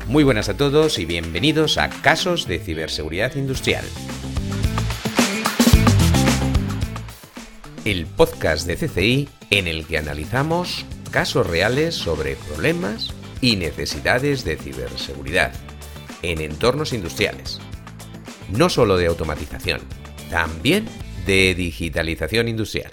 Muy buenas a todos y bienvenidos a Casos de Ciberseguridad Industrial. El podcast de CCI en el que analizamos casos reales sobre problemas y necesidades de ciberseguridad en entornos industriales. No solo de automatización, también de digitalización industrial.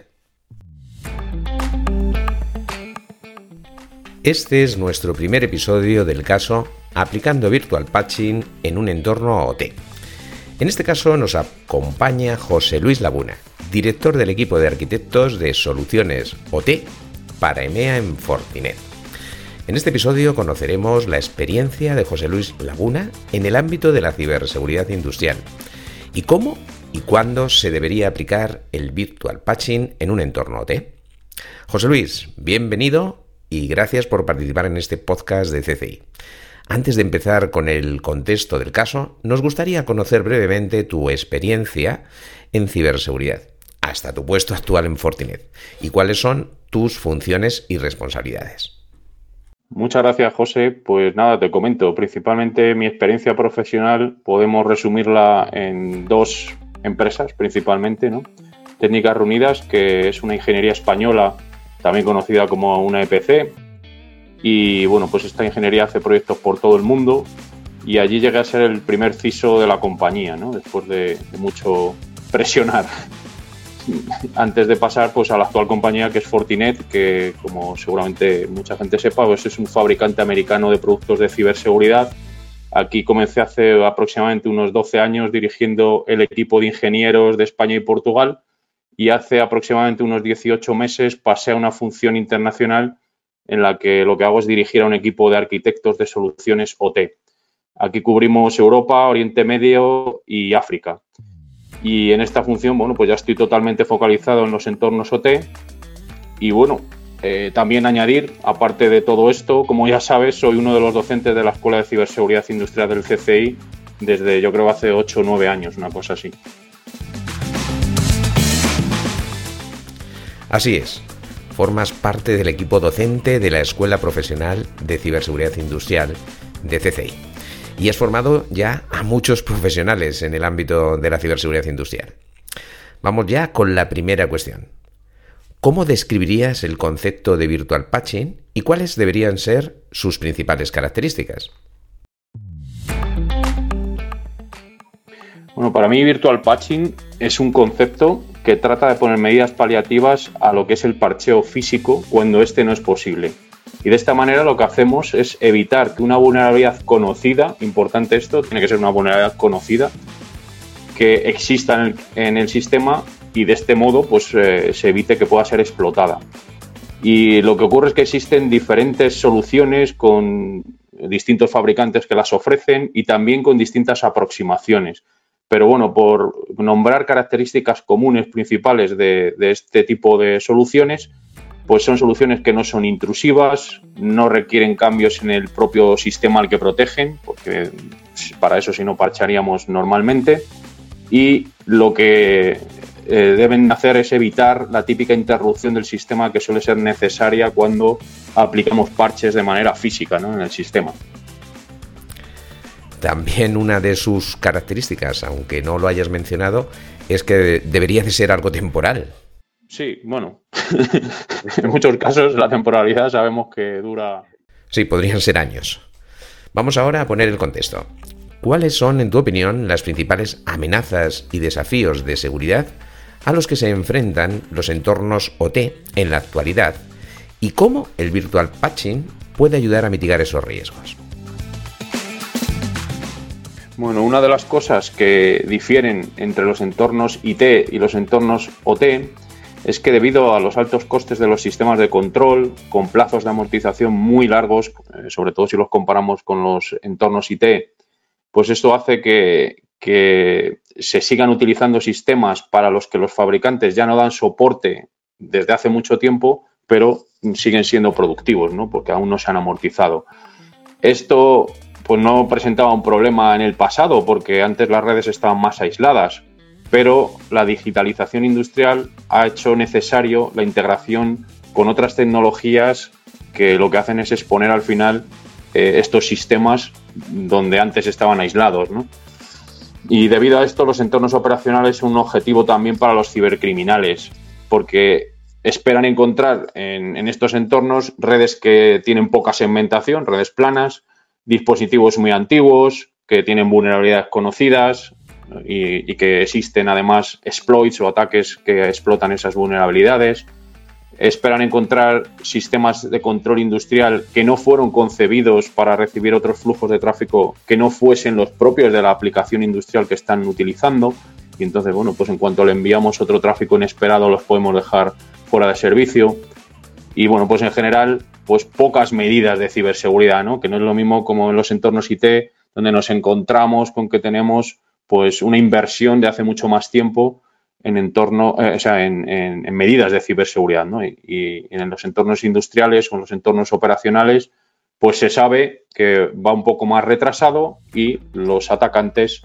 Este es nuestro primer episodio del caso Aplicando Virtual Patching en un entorno OT. En este caso nos acompaña José Luis Laguna, director del equipo de arquitectos de soluciones OT para EMEA en Fortinet. En este episodio conoceremos la experiencia de José Luis Laguna en el ámbito de la ciberseguridad industrial y cómo y cuándo se debería aplicar el Virtual Patching en un entorno OT. José Luis, bienvenido y gracias por participar en este podcast de CCI. Antes de empezar con el contexto del caso, nos gustaría conocer brevemente tu experiencia en ciberseguridad, hasta tu puesto actual en Fortinet, y cuáles son tus funciones y responsabilidades. Muchas gracias, José. Pues nada, te comento. Principalmente mi experiencia profesional podemos resumirla en dos empresas, principalmente, ¿no? Técnicas Reunidas, que es una ingeniería española, también conocida como una EPC. Y bueno, pues esta ingeniería hace proyectos por todo el mundo y allí llegué a ser el primer CISO de la compañía, ¿no? Después de mucho presionar. Antes de pasar pues a la actual compañía, que es Fortinet, que como seguramente mucha gente sepa, pues es un fabricante americano de productos de ciberseguridad. Aquí comencé hace aproximadamente unos 12 años dirigiendo el equipo de ingenieros de España y Portugal, y hace aproximadamente unos 18 meses pasé a una función internacional en la que lo que hago es dirigir a un equipo de arquitectos de soluciones OT. Aquí cubrimos Europa, Oriente Medio y África. Y en esta función, bueno, pues ya estoy totalmente focalizado en los entornos OT. Y bueno, también añadir, aparte de todo esto, como ya sabes, soy uno de los docentes de la Escuela de Ciberseguridad Industrial del CCI desde, yo creo, hace 8 o 9 años, una cosa así. Así es. Formas parte del equipo docente de la Escuela Profesional de Ciberseguridad Industrial de CCI y has formado ya a muchos profesionales en el ámbito de la ciberseguridad industrial. Vamos ya con la primera cuestión. ¿Cómo describirías el concepto de Virtual Patching y cuáles deberían ser sus principales características? Bueno, para mí Virtual Patching es un concepto que trata de poner medidas paliativas a lo que es el parcheo físico cuando este no es posible. Y de esta manera lo que hacemos es evitar que una vulnerabilidad conocida, importante esto, tiene que ser una vulnerabilidad conocida, que exista en el sistema, y de este modo pues se evite que pueda ser explotada. Y lo que ocurre es que existen diferentes soluciones con distintos fabricantes que las ofrecen y también con distintas aproximaciones. Pero bueno, por nombrar características comunes principales de este tipo de soluciones, pues son soluciones que no son intrusivas, no requieren cambios en el propio sistema al que protegen, porque para eso si no parcharíamos normalmente, y lo que deben hacer es evitar la típica interrupción del sistema que suele ser necesaria cuando aplicamos parches de manera física, ¿no?, en el sistema. También una de sus características, aunque no lo hayas mencionado, es que debería de ser algo temporal. Sí, bueno, en muchos casos la temporalidad sabemos que dura... Sí, podrían ser años. Vamos ahora a poner el contexto. ¿Cuáles son, en tu opinión, las principales amenazas y desafíos de seguridad a los que se enfrentan los entornos OT en la actualidad? ¿Y cómo el Virtual Patching puede ayudar a mitigar esos riesgos? Bueno, una de las cosas que difieren entre los entornos IT y los entornos OT es que debido a los altos costes de los sistemas de control, con plazos de amortización muy largos, sobre todo si los comparamos con los entornos IT, pues esto hace que se sigan utilizando sistemas para los que los fabricantes ya no dan soporte desde hace mucho tiempo, pero siguen siendo productivos, ¿no?, porque aún no se han amortizado. Esto pues no presentaba un problema en el pasado, porque antes las redes estaban más aisladas, pero la digitalización industrial ha hecho necesario la integración con otras tecnologías que lo que hacen es exponer al final estos sistemas donde antes estaban aislados, ¿no? Y debido a esto, los entornos operacionales son un objetivo también para los cibercriminales, porque esperan encontrar en estos entornos redes que tienen poca segmentación, redes planas, dispositivos muy antiguos, que tienen vulnerabilidades conocidas y que existen además exploits o ataques que explotan esas vulnerabilidades. Esperan encontrar sistemas de control industrial que no fueron concebidos para recibir otros flujos de tráfico que no fuesen los propios de la aplicación industrial que están utilizando. Y entonces, bueno, pues en cuanto le enviamos otro tráfico inesperado, los podemos dejar fuera de servicio. Y bueno, pues en general, pues pocas medidas de ciberseguridad, ¿no? Que no es lo mismo como en los entornos IT, donde nos encontramos con que tenemos pues una inversión de hace mucho más tiempo en entorno, en medidas de ciberseguridad, ¿no? Y en los entornos industriales o en los entornos operacionales, pues se sabe que va un poco más retrasado y los atacantes,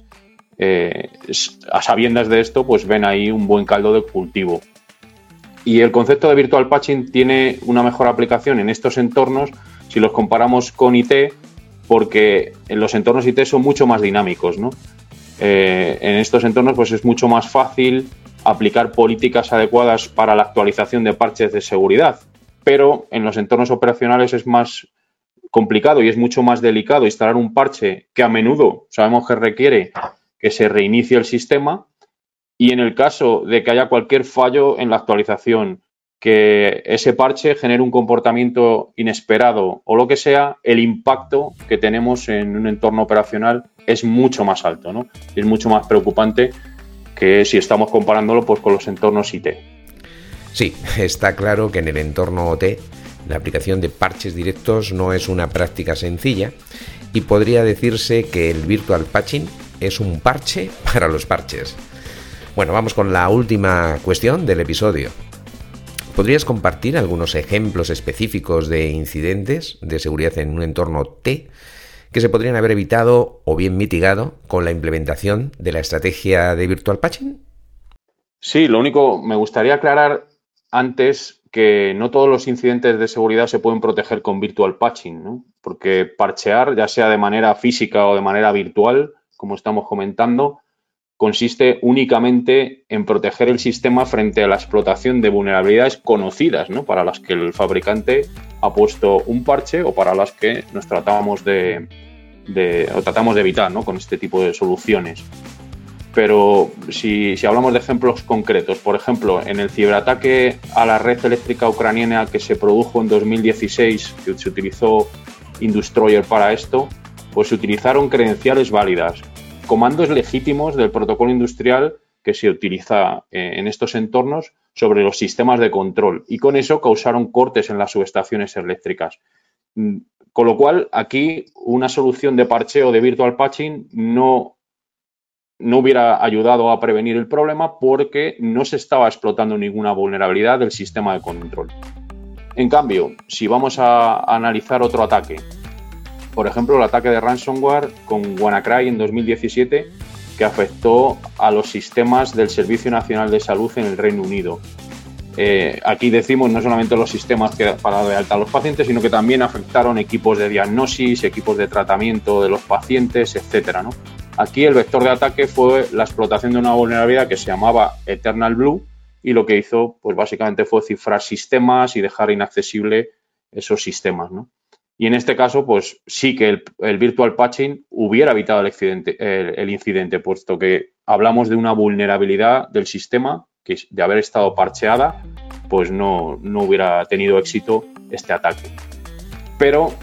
a sabiendas de esto, pues ven ahí un buen caldo de cultivo. Y el concepto de virtual patching tiene una mejor aplicación en estos entornos si los comparamos con IT, porque en los entornos IT son mucho más dinámicos, ¿no? En estos entornos pues es mucho más fácil aplicar políticas adecuadas para la actualización de parches de seguridad, pero en los entornos operacionales es más complicado y es mucho más delicado instalar un parche que a menudo sabemos que requiere que se reinicie el sistema, y en el caso de que haya cualquier fallo en la actualización, que ese parche genere un comportamiento inesperado o lo que sea, el impacto que tenemos en un entorno operacional es mucho más alto, ¿no? Y es mucho más preocupante que si estamos comparándolo pues con los entornos IT. Sí, está claro que en el entorno OT la aplicación de parches directos no es una práctica sencilla y podría decirse que el virtual patching es un parche para los parches. Bueno, vamos con la última cuestión del episodio. ¿Podrías compartir algunos ejemplos específicos de incidentes de seguridad en un entorno T que se podrían haber evitado o bien mitigado con la implementación de la estrategia de virtual patching? Sí, lo único, me gustaría aclarar antes que no todos los incidentes de seguridad se pueden proteger con virtual patching, ¿no? Porque parchear, ya sea de manera física o de manera virtual, como estamos comentando, consiste únicamente en proteger el sistema frente a la explotación de vulnerabilidades conocidas, ¿no? Para las que el fabricante ha puesto un parche o para las que nos tratamos de evitar, ¿no? Con este tipo de soluciones. Pero si hablamos de ejemplos concretos, por ejemplo, en el ciberataque a la red eléctrica ucraniana que se produjo en 2016, que se utilizó Industroyer para esto, pues se utilizaron credenciales válidas, comandos legítimos del protocolo industrial que se utiliza en estos entornos sobre los sistemas de control, y con eso causaron cortes en las subestaciones eléctricas. Con lo cual, aquí una solución de parcheo de virtual patching no hubiera ayudado a prevenir el problema porque no se estaba explotando ninguna vulnerabilidad del sistema de control. En cambio, si vamos a analizar otro ataque, por ejemplo, el ataque de ransomware con WannaCry en 2017, que afectó a los sistemas del Servicio Nacional de Salud en el Reino Unido. Aquí decimos no solamente los sistemas que para dar de alta a los pacientes, sino que también afectaron equipos de diagnosis, equipos de tratamiento de los pacientes, etcétera, ¿no? Aquí el vector de ataque fue la explotación de una vulnerabilidad que se llamaba Eternal Blue, y lo que hizo, pues básicamente fue cifrar sistemas y dejar inaccesible esos sistemas, ¿no? Y en este caso, pues sí que el virtual patching hubiera evitado el incidente, puesto que hablamos de una vulnerabilidad del sistema que de haber estado parcheada, pues no hubiera tenido éxito este ataque. Pero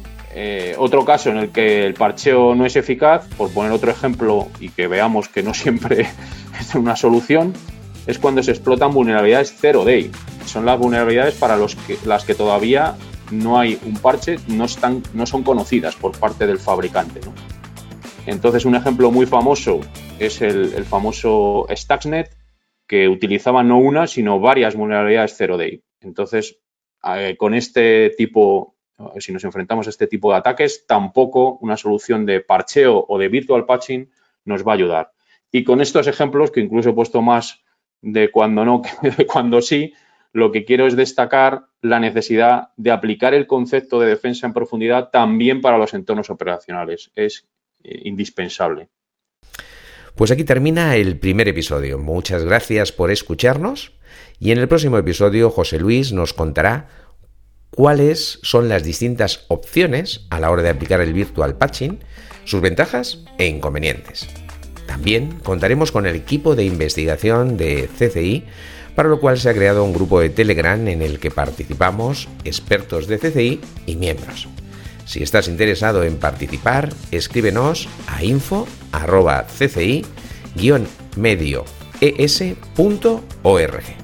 otro caso en el que el parcheo no es eficaz, por poner otro ejemplo y que veamos que no siempre es una solución, es cuando se explotan vulnerabilidades zero day. Son las vulnerabilidades para las que todavía no hay un parche, no son conocidas por parte del fabricante, ¿no? Entonces, un ejemplo muy famoso es el famoso Stuxnet, que utilizaba no una, sino varias vulnerabilidades zero day. Entonces, con este tipo, si nos enfrentamos a este tipo de ataques, tampoco una solución de parcheo o de virtual patching nos va a ayudar. Y con estos ejemplos, que incluso he puesto más de cuando no que de cuando sí, lo que quiero es destacar la necesidad de aplicar el concepto de defensa en profundidad también para los entornos operacionales. Es indispensable. Pues aquí termina el primer episodio. Muchas gracias por escucharnos y en el próximo episodio José Luis nos contará cuáles son las distintas opciones a la hora de aplicar el virtual patching, sus ventajas e inconvenientes. También contaremos con el equipo de investigación de CCI, para lo cual se ha creado un grupo de Telegram en el que participamos expertos de CCI y miembros. Si estás interesado en participar, escríbenos a info@cci-medioes.org.